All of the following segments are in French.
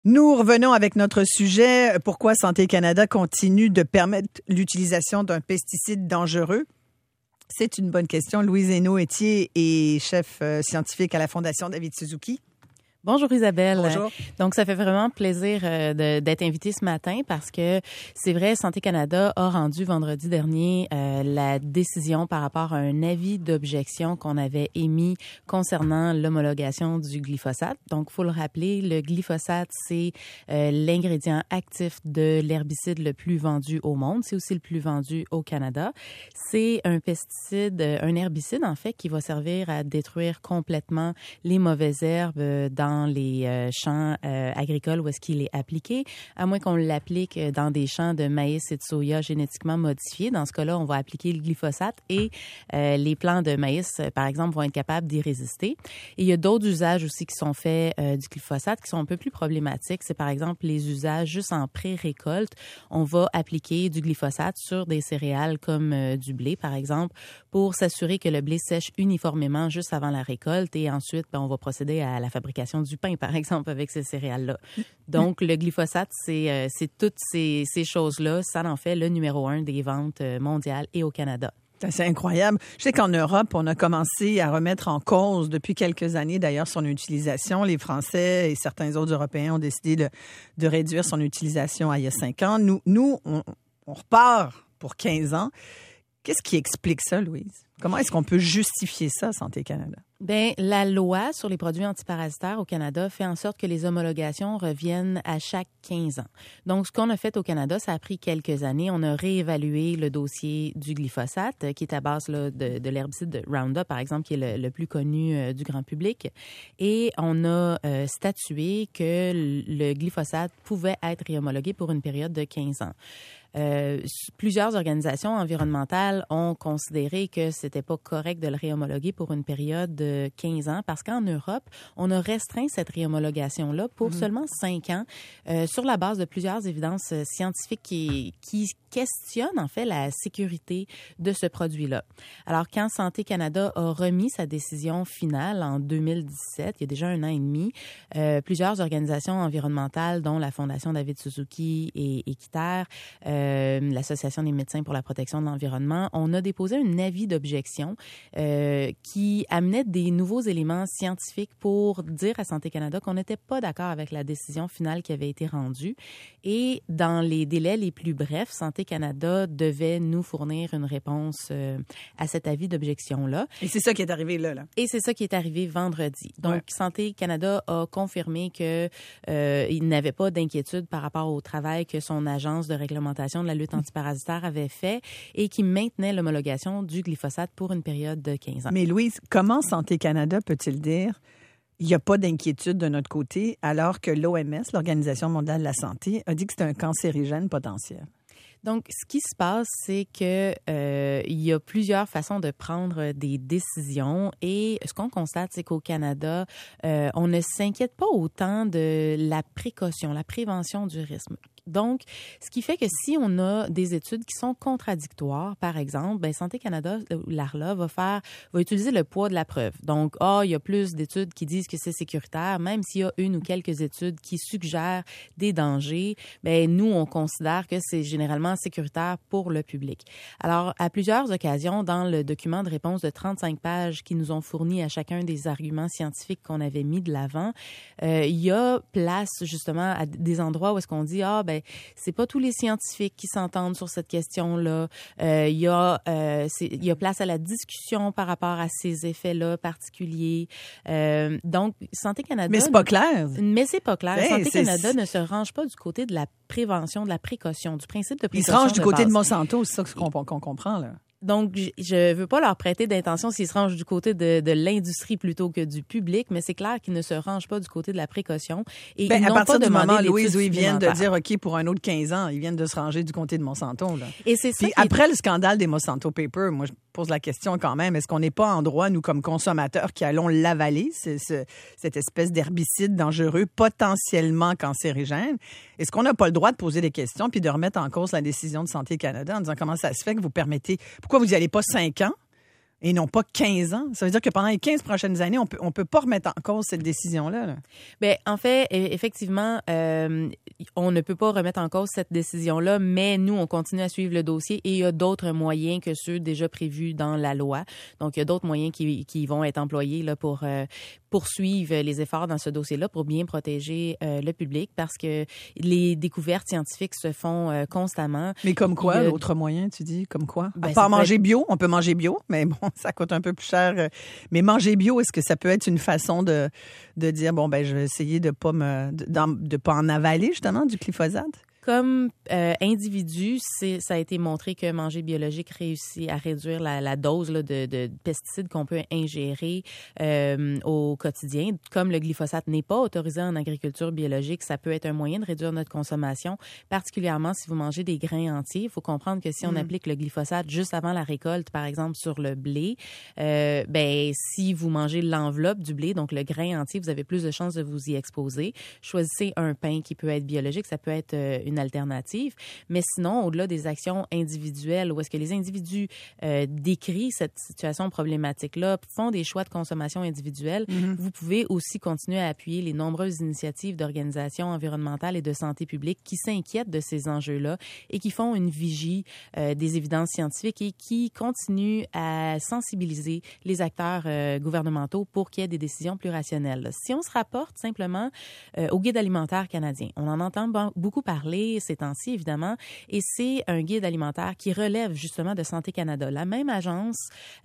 Nous revenons avec notre sujet. Pourquoi Santé Canada continue de permettre l'utilisation d'un pesticide dangereux? C'est une bonne question. Louise Hénault-Étier est chef scientifique à la Fondation David Suzuki. Bonjour Isabelle. Bonjour. Donc, ça fait vraiment plaisir d'être invitée ce matin parce que c'est vrai, Santé Canada a rendu vendredi dernier la décision par rapport à un avis d'objection qu'on avait émis concernant l'homologation du glyphosate. Donc, il faut le rappeler, le glyphosate, c'est l'ingrédient actif de l'herbicide le plus vendu au monde. C'est aussi le plus vendu au Canada. C'est un pesticide, un herbicide en fait, qui va servir à détruire complètement les mauvaises herbes dans les champs agricoles où est-ce qu'il est appliqué, à moins qu'on l'applique dans des champs de maïs et de soya génétiquement modifiés. Dans ce cas-là, on va appliquer le glyphosate et les plants de maïs, par exemple, vont être capables d'y résister. Et il y a d'autres usages aussi qui sont faits du glyphosate qui sont un peu plus problématiques. C'est par exemple les usages juste en pré-récolte. On va appliquer du glyphosate sur des céréales comme du blé, par exemple, pour s'assurer que le blé sèche uniformément juste avant la récolte et ensuite, on va procéder à la fabrication du pain, par exemple, avec ces céréales-là. Donc, le glyphosate, c'est toutes ces choses-là. Ça en fait le numéro 1 des ventes mondiales et au Canada. C'est incroyable. Je sais qu'en Europe, on a commencé à remettre en cause depuis quelques années, d'ailleurs, son utilisation. Les Français et certains autres Européens ont décidé de réduire son utilisation il y a 5 ans. Nous, on repart pour 15 ans. Qu'est-ce qui explique ça, Louise? Comment est-ce qu'on peut justifier ça, Santé Canada? Bien, la loi sur les produits antiparasitaires au Canada fait en sorte que les homologations reviennent à chaque 15 ans. Donc, ce qu'on a fait au Canada, ça a pris quelques années. On a réévalué le dossier du glyphosate, qui est à base là, de l'herbicide de Roundup, par exemple, qui est le plus connu du grand public. Et on a statué que le glyphosate pouvait être réhomologué pour une période de 15 ans. Plusieurs organisations environnementales ont considéré que c'était pas correct de le réhomologuer pour une période de 15 ans parce qu'en Europe, on a restreint cette réhomologation-là pour seulement 5 ans sur la base de plusieurs évidences scientifiques qui questionnent en fait la sécurité de ce produit-là. Alors, quand Santé Canada a remis sa décision finale en 2017, il y a déjà 1 an et demi, plusieurs organisations environnementales, dont la Fondation David Suzuki et Équiterre, l'Association des médecins pour la protection de l'environnement, on a déposé un avis d'objection qui amenait des nouveaux éléments scientifiques pour dire à Santé Canada qu'on n'était pas d'accord avec la décision finale qui avait été rendue. Et dans les délais les plus brefs, Santé Canada devait nous fournir une réponse à cet avis d'objection-là. Et c'est ça qui est arrivé là. Et c'est ça qui est arrivé vendredi. Donc, Santé Canada a confirmé que il n'avait pas d'inquiétude par rapport au travail que son agence de réglementation de la lutte antiparasitaire avait fait et qui maintenait l'homologation du glyphosate pour une période de 15 ans. Mais Louise, comment Santé Canada peut-il dire il n'y a pas d'inquiétude de notre côté alors que l'OMS, l'Organisation mondiale de la santé, a dit que c'est un cancérigène potentiel? Donc, ce qui se passe, c'est que il y a plusieurs façons de prendre des décisions et ce qu'on constate, c'est qu'au Canada, on ne s'inquiète pas autant de la précaution, la prévention du risque. Donc, ce qui fait que si on a des études qui sont contradictoires, par exemple, Santé Canada, l'ARLA, va utiliser le poids de la preuve. Donc, il y a plus d'études qui disent que c'est sécuritaire, même s'il y a une ou quelques études qui suggèrent des dangers, nous, on considère que c'est généralement sécuritaire pour le public. Alors, à plusieurs occasions, dans le document de réponse de 35 pages qui nous ont fourni à chacun des arguments scientifiques qu'on avait mis de l'avant, il y a place justement à des endroits où est-ce qu'on dit c'est pas tous les scientifiques qui s'entendent sur cette question-là. Il y a place à la discussion par rapport à ces effets-là particuliers. Donc, Santé Canada... Mais c'est pas clair. Mais c'est pas clair. Santé Canada ne se range pas du côté de la prévention, de la précaution, du principe de précaution. Il se range du côté de Monsanto, c'est ça qu'on comprend, là. Donc, je veux pas leur prêter d'intention s'ils se rangent du côté de l'industrie plutôt que du public, mais c'est clair qu'ils ne se rangent pas du côté de la précaution. Et ils n'ont pas demandé d'études supplémentaires. À partir du moment, Louise, où ils viennent de dire, OK, pour un autre 15 ans, ils viennent de se ranger du côté de Monsanto, là. Et c'est ça. Puis après le scandale des Monsanto Papers, moi, je pose la question quand même, est-ce qu'on n'est pas en droit, nous, comme consommateurs, qui allons l'avaler, cette espèce d'herbicide dangereux, potentiellement cancérigène? Est-ce qu'on n'a pas le droit de poser des questions puis de remettre en cause la décision de Santé Canada en disant comment ça se fait que vous permettez... Pourquoi vous n'y allez pas 5 ans? Et non pas 15 ans. Ça veut dire que pendant les 15 prochaines années, on peut pas remettre en cause cette décision-là. Là. Bien, en fait, effectivement, on ne peut pas remettre en cause cette décision-là, mais nous, on continue à suivre le dossier et il y a d'autres moyens que ceux déjà prévus dans la loi. Donc, il y a d'autres moyens qui vont être employés là, pour poursuivre les efforts dans ce dossier-là pour bien protéger le public parce que les découvertes scientifiques se font constamment. Mais comme quoi, l'autre moyen, tu dis? Comme quoi? Ben, à part manger bio, on peut manger bio, mais bon, ça coûte un peu plus cher. Mais manger bio, est-ce que ça peut être une façon de dire, bon, ben je vais essayer de pas en avaler, justement, du glyphosate? Comme individu, ça a été montré que manger biologique réussit à réduire la dose là, de pesticides qu'on peut ingérer au quotidien. Comme le glyphosate n'est pas autorisé en agriculture biologique, ça peut être un moyen de réduire notre consommation, particulièrement si vous mangez des grains entiers. Il faut comprendre que si on applique le glyphosate juste avant la récolte, par exemple sur le blé, ben si vous mangez l'enveloppe du blé, donc le grain entier, vous avez plus de chances de vous y exposer. Choisissez un pain qui peut être biologique, ça peut être une alternative. Mais sinon, au-delà des actions individuelles, où est-ce que les individus décrivent cette situation problématique-là, font des choix de consommation individuelle, vous pouvez aussi continuer à appuyer les nombreuses initiatives d'organisations environnementales et de santé publique qui s'inquiètent de ces enjeux-là et qui font une vigie des évidences scientifiques et qui continuent à sensibiliser les acteurs gouvernementaux pour qu'il y ait des décisions plus rationnelles. Si on se rapporte simplement au Guide alimentaire canadien, on en entend beaucoup parler ces temps-ci, évidemment, et c'est un guide alimentaire qui relève justement de Santé Canada, la même agence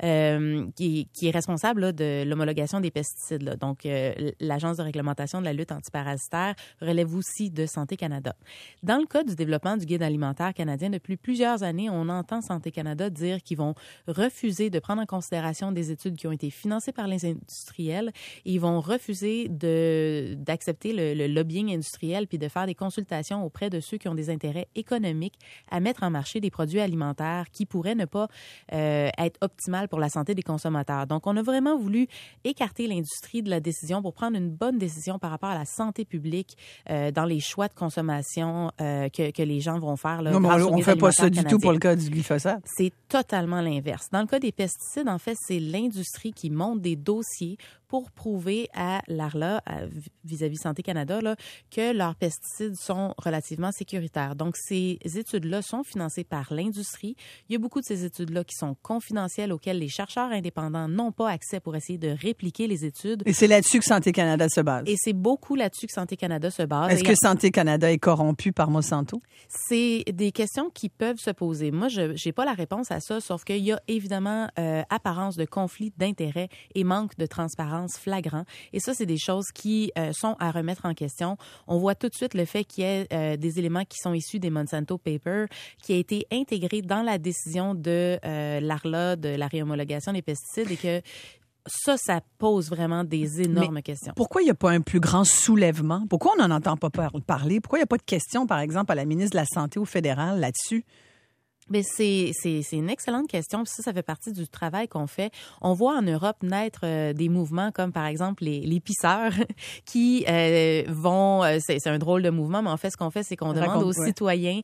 qui est responsable là, de l'homologation des pesticides. Là. Donc, l'Agence de réglementation de la lutte antiparasitaire relève aussi de Santé Canada. Dans le cas du développement du guide alimentaire canadien, depuis plusieurs années, on entend Santé Canada dire qu'ils vont refuser de prendre en considération des études qui ont été financées par les industriels et ils vont refuser d'accepter le lobbying industriel puis de faire des consultations auprès de ceux qui ont des intérêts économiques à mettre en marché des produits alimentaires qui pourraient ne pas être optimales pour la santé des consommateurs. Donc, on a vraiment voulu écarter l'industrie de la décision pour prendre une bonne décision par rapport à la santé publique dans les choix de consommation que les gens vont faire. Là, non, mais on ne fait pas ça du tout pour le cas du glyphosate. C'est totalement l'inverse. Dans le cas des pesticides, en fait, c'est l'industrie qui monte des dossiers pour prouver à l'ARLA, vis-à-vis Santé Canada, là, que leurs pesticides sont relativement sécuritaires. Donc, ces études-là sont financées par l'industrie. Il y a beaucoup de ces études-là qui sont confidentielles, auxquelles les chercheurs indépendants n'ont pas accès pour essayer de répliquer les études. Et c'est là-dessus que Santé Canada se base. Et c'est beaucoup là-dessus que Santé Canada se base. Est-ce que Santé Canada est corrompu par Monsanto? C'est des questions qui peuvent se poser. Moi, je n'ai pas la réponse à ça, sauf qu'il y a évidemment apparence de conflit d'intérêts et manque de transparence flagrant. Et ça, c'est des choses qui sont à remettre en question. On voit tout de suite le fait qu'il y ait des éléments qui sont issus des Monsanto Papers qui a été intégré dans la décision de l'ARLA, de la réhomologation des pesticides et que ça pose vraiment des énormes questions. Pourquoi il n'y a pas un plus grand soulèvement? Pourquoi on n'en entend pas parler? Pourquoi il n'y a pas de questions, par exemple, à la ministre de la Santé au fédéral là-dessus? Mais c'est une excellente question. Ça fait partie du travail qu'on fait. On voit en Europe naître des mouvements comme, par exemple, les pisseurs qui vont... c'est un drôle de mouvement, mais en fait, ce qu'on fait, c'est qu'on demande aux citoyens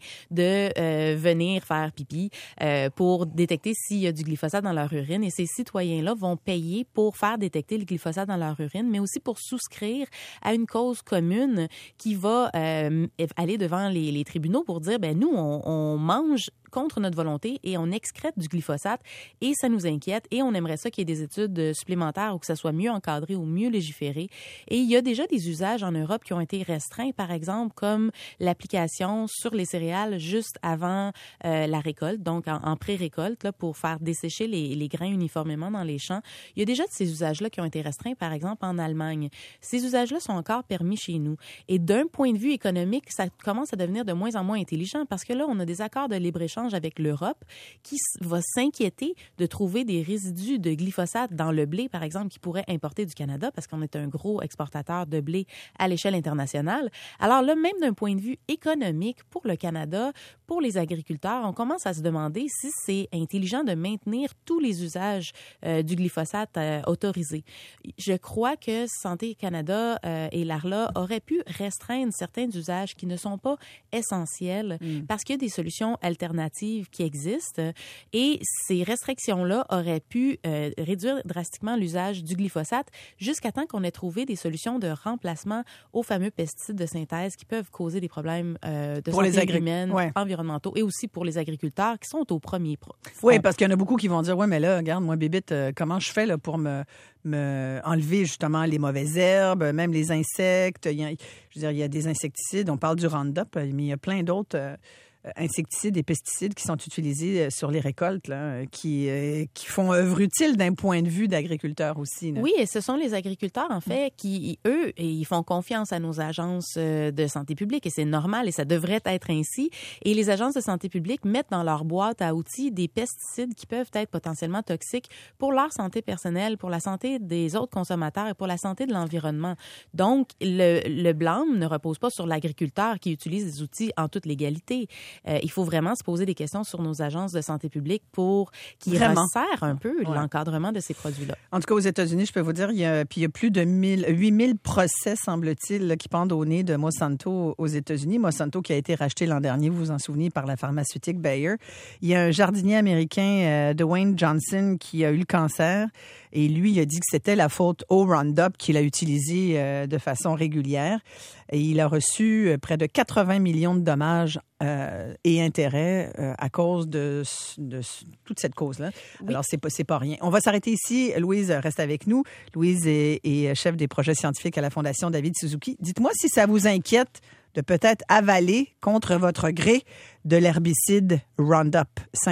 de venir faire pipi pour détecter s'il y a du glyphosate dans leur urine. Et ces citoyens-là vont payer pour faire détecter le glyphosate dans leur urine, mais aussi pour souscrire à une cause commune qui va aller devant les tribunaux pour dire, ben nous, on mange contre notre volonté et on excrète du glyphosate et ça nous inquiète et on aimerait ça qu'il y ait des études supplémentaires ou que ça soit mieux encadré ou mieux légiféré. Et il y a déjà des usages en Europe qui ont été restreints, par exemple, comme l'application sur les céréales juste avant la récolte, donc en pré-récolte, là, pour faire dessécher les grains uniformément dans les champs. Il y a déjà de ces usages-là qui ont été restreints, par exemple, en Allemagne. Ces usages-là sont encore permis chez nous. Et d'un point de vue économique, ça commence à devenir de moins en moins intelligent parce que là, on a des accords de libre-échange avec l'Europe qui va s'inquiéter de trouver des résidus de glyphosate dans le blé, par exemple, qui pourrait importer du Canada parce qu'on est un gros exportateur de blé à l'échelle internationale. Alors là, même d'un point de vue économique, pour le Canada, pour les agriculteurs, on commence à se demander si c'est intelligent de maintenir tous les usages du glyphosate autorisés. Je crois que Santé Canada et l'ARLA auraient pu restreindre certains usages qui ne sont pas essentiels parce qu'il y a des solutions alternatives alternatives qui existent et ces restrictions-là auraient pu réduire drastiquement l'usage du glyphosate jusqu'à temps qu'on ait trouvé des solutions de remplacement aux fameux pesticides de synthèse qui peuvent causer des problèmes de santé humaine, environnementaux et aussi pour les agriculteurs qui sont au premier front. Oui, parce qu'il y en a beaucoup qui vont dire, mais là, regarde, moi, Bébite, comment je fais là, pour me enlever justement les mauvaises herbes, même les insectes. Il y a des insecticides, on parle du Roundup, mais il y a plein d'autres insecticides et pesticides qui sont utilisés sur les récoltes, là, qui font œuvre utile d'un point de vue d'agriculteurs aussi. Là. Oui, et ce sont les agriculteurs, en fait, qui, eux, ils font confiance à nos agences de santé publique, et c'est normal, et ça devrait être ainsi. Et les agences de santé publique mettent dans leur boîte à outils des pesticides qui peuvent être potentiellement toxiques pour leur santé personnelle, pour la santé des autres consommateurs et pour la santé de l'environnement. Donc, le blâme ne repose pas sur l'agriculteur qui utilise des outils en toute légalité. Il faut vraiment se poser des questions sur nos agences de santé publique pour qu'ils resserrent un peu l'encadrement de ces produits-là. En tout cas, aux États-Unis, je peux vous dire, il y a plus de 8000 procès, semble-t-il, là, qui pendent au nez de Monsanto aux États-Unis. Monsanto qui a été racheté l'an dernier, vous vous en souvenez, par la pharmaceutique Bayer. Il y a un jardinier américain, Dwayne Johnson, qui a eu le cancer. Et lui, il a dit que c'était la faute au Roundup qu'il a utilisé de façon régulière. Et il a reçu près de 80 millions de dommages et intérêts à cause de toute cette cause-là. Oui. Alors, c'est pas rien. On va s'arrêter ici. Louise reste avec nous. Louise est chef des projets scientifiques à la Fondation David Suzuki. Dites-moi si ça vous inquiète de peut-être avaler contre votre gré de l'herbicide Roundup.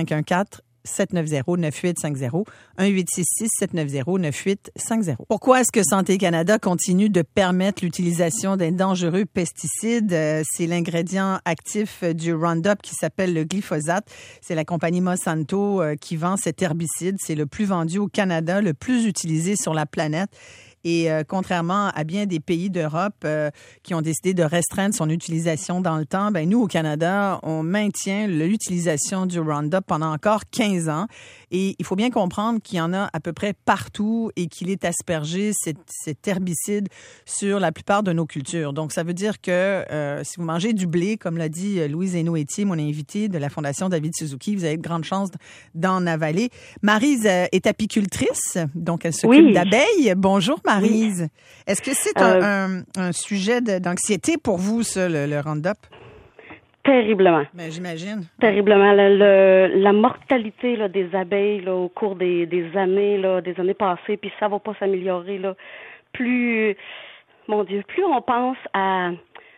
514-790-9850, 1-866-790-9850. Pourquoi est-ce que Santé Canada continue de permettre l'utilisation d'un dangereux pesticide? C'est l'ingrédient actif du Roundup qui s'appelle le glyphosate. C'est la compagnie Monsanto qui vend cet herbicide. C'est le plus vendu au Canada, le plus utilisé sur la planète. Et contrairement à bien des pays d'Europe qui ont décidé de restreindre son utilisation dans le temps, ben nous, au Canada, on maintient l'utilisation du Roundup pendant encore 15 ans. Et il faut bien comprendre qu'il y en a à peu près partout et qu'il est aspergé, cet herbicide, sur la plupart de nos cultures. Donc, ça veut dire que si vous mangez du blé, comme l'a dit Louise Hénaud-Étier, mon invitée de la Fondation David Suzuki, vous avez de grandes chances d'en avaler. Maryse est apicultrice, donc elle s'occupe d'abeilles. Bonjour, Maryse. Oui. Est-ce que c'est un sujet d'anxiété pour vous, ça, le Roundup? Terriblement. Ben, j'imagine. Terriblement. La mortalité là, des abeilles là, au cours des années passées, puis ça va pas s'améliorer. Là. Plus on pense à...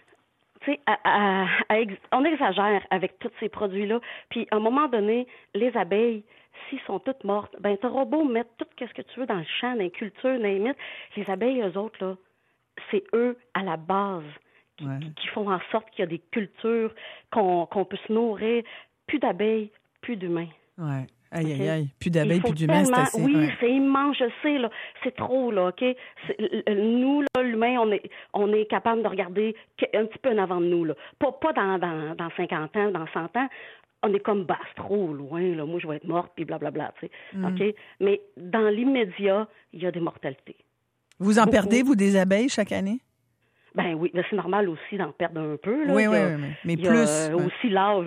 on exagère avec tous ces produits-là. Puis, à un moment donné, les abeilles, s'ils sont toutes mortes, ben t'auras beau mettre tout ce que tu veux dans le champ, dans les cultures, dans les mythes. Les abeilles, eux autres, là, c'est eux à la base qui font en sorte qu'il y a des cultures, qu'on peut se nourrir. Plus d'abeilles, plus d'humains. Ouais. Aïe. Plus d'abeilles, plus d'humains, c'est assez... Oui, c'est immense, je sais, là. C'est trop, là, OK? Nous, là, l'humain, on est capable de regarder un petit peu en avant de nous, là. Pas dans 50 ans, dans 100 ans. On est comme, c'est trop loin, là. Moi, je vais être morte, puis blablabla, tu sais. OK? Mais dans l'immédiat, il y a des mortalités. Vous en perdez, vous, des abeilles chaque année? Ben oui, c'est normal aussi d'en perdre un peu. Là. Oui, mais plus. Aussi l'âge.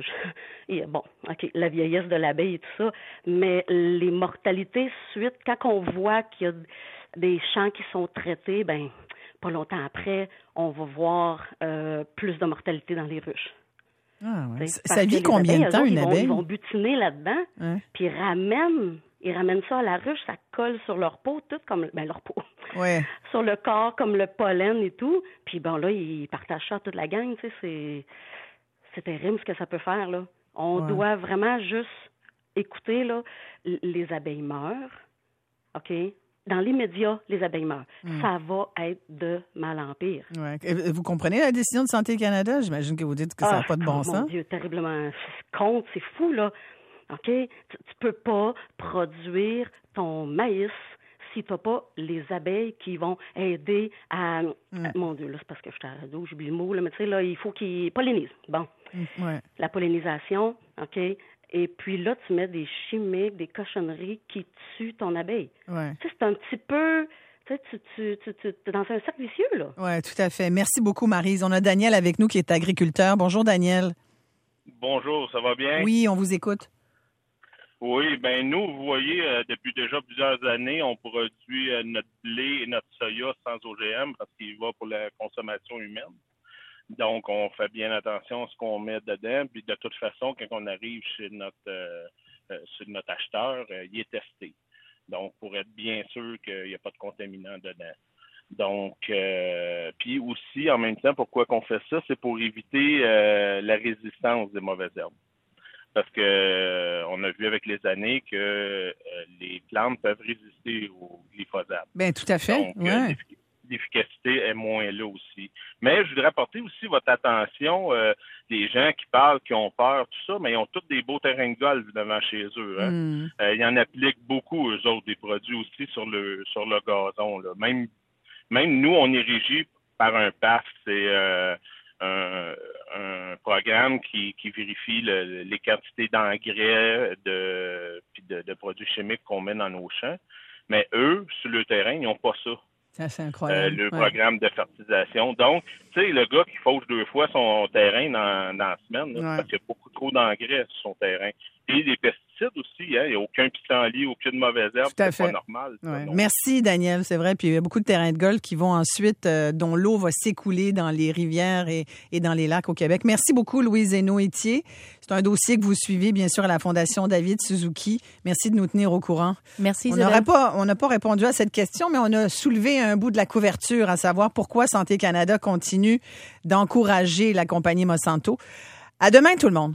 Bon, OK, la vieillesse de l'abeille et tout ça, mais les mortalités suite, quand on voit qu'il y a des champs qui sont traités, ben pas longtemps après, on va voir plus de mortalité dans les ruches. Ah ouais. Ça vit combien de temps, une abeille? Ils vont butiner là-dedans, puis ils ramènent ça à la ruche, ça colle sur leur peau, tout comme leur peau. Ouais. Sur le corps, comme le pollen et tout. Puis bon, là, ils partagent ça à toute la gang, tu sais, c'est terrible ce que ça peut faire, là. On doit vraiment juste écouter, là, les abeilles meurent, OK? Dans l'immédiat, les abeilles meurent. Ça va être de mal en pire. Ouais. Vous comprenez la décision de Santé Canada? J'imagine que vous dites que ça n'a pas de bon sens. Mon Dieu, terriblement. C'est fou, là. OK? Tu peux pas produire ton maïs si tu n'as pas les abeilles qui vont aider à... mon Dieu, là, c'est parce que je suis à la radio, j'oublie le mot, là, mais tu sais, là, il faut qu'ils pollinisent. Bon. La pollinisation, OK? Et puis là, tu mets des chimiques, des cochonneries qui tuent ton abeille. Ouais. Tu sais, c'est un petit peu... Tu es dans un cercle vicieux, là. Oui, tout à fait. Merci beaucoup, Maryse. On a Daniel avec nous qui est agriculteur. Bonjour, Daniel. Bonjour, ça va bien? Oui, on vous écoute. Oui, ben nous, vous voyez, depuis déjà plusieurs années, on produit notre blé et notre soya sans OGM parce qu'il va pour la consommation humaine. Donc, on fait bien attention à ce qu'on met dedans. Puis de toute façon, quand on arrive chez notre acheteur, il est testé. Donc, pour être bien sûr qu'il n'y a pas de contaminant dedans. Donc, puis aussi, en même temps, pourquoi qu'on fait ça? C'est pour éviter la résistance des mauvaises herbes. Parce que on a vu avec les années que les plantes peuvent résister au glyphosate. Bien, tout à fait. Donc, l'efficacité est moins là aussi. Mais je voudrais apporter aussi votre attention, des gens qui parlent, qui ont peur, tout ça, mais ils ont tous des beaux terrains de golf devant chez eux. Hein. Ils en appliquent beaucoup, eux autres, des produits aussi sur le gazon. Là. Même nous, on est régi par un PAF, c'est un programme qui vérifie les quantités d'engrais de produits chimiques qu'on met dans nos champs. Mais eux, sur le terrain, ils n'ont pas ça. Ça, c'est incroyable. Le programme de fertilisation. Donc, tu sais, le gars qui fauche 2 fois son terrain dans la semaine, là, parce qu'il y a beaucoup trop d'engrais sur son terrain. Et les pesticides aussi, hein, il n'y a aucun pissenlit, aucune mauvaise herbe, c'est pas normal. Ouais. Merci, Daniel, c'est vrai. Puis il y a beaucoup de terrains de golf qui vont ensuite, dont l'eau va s'écouler dans les rivières et dans les lacs au Québec. Merci beaucoup, Louise Hénault-Étier. C'est un dossier que vous suivez, bien sûr, à la Fondation David Suzuki. Merci de nous tenir au courant. Merci, On n'a pas répondu à cette question, mais on a soulevé un bout de la couverture, à savoir pourquoi Santé Canada continue d'encourager la compagnie Monsanto. À demain, tout le monde.